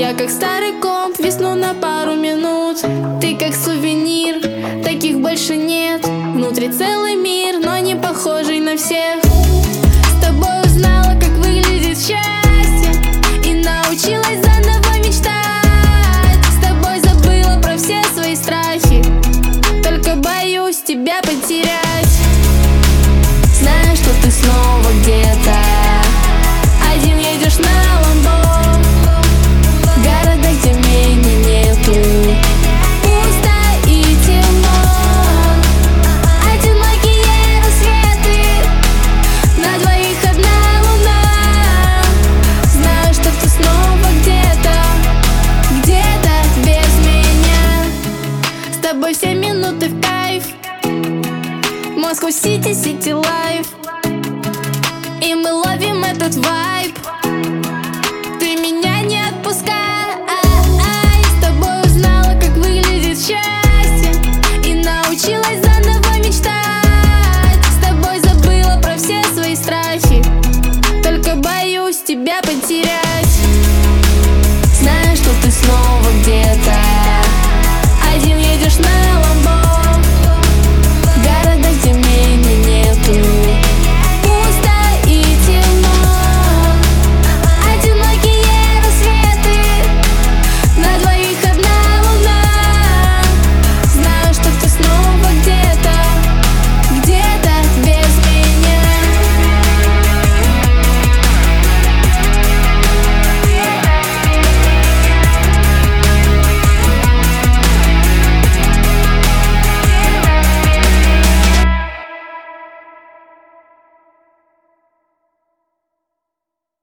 Я как старый комп, висну на пару минут. Ты как сувенир, таких больше нет. Внутри целый мир, но не похожий на всех. С тобой узнала, как выглядит счастье, и научилась заново мечтать. С тобой забыла про все свои страхи, только боюсь тебя потерять. Знаю, что ты снова где-то один едешь на ламбо, города, где меня нету, пусто и темно. Одинокие рассветы, на двоих одна луна. Знаю, что ты снова где-то без меня. С тобой все минуты в кайф, Москва-Сити, Сити-Лайф, и мы ловим этот вайб. Ты меня не отпускай. С тобой узнала, как выглядит счастье, и научилась заново мечтать. С тобой забыла про все свои страхи, только боюсь тебя потерять. Знаю, что ты снова где-то один едешь на ламбо,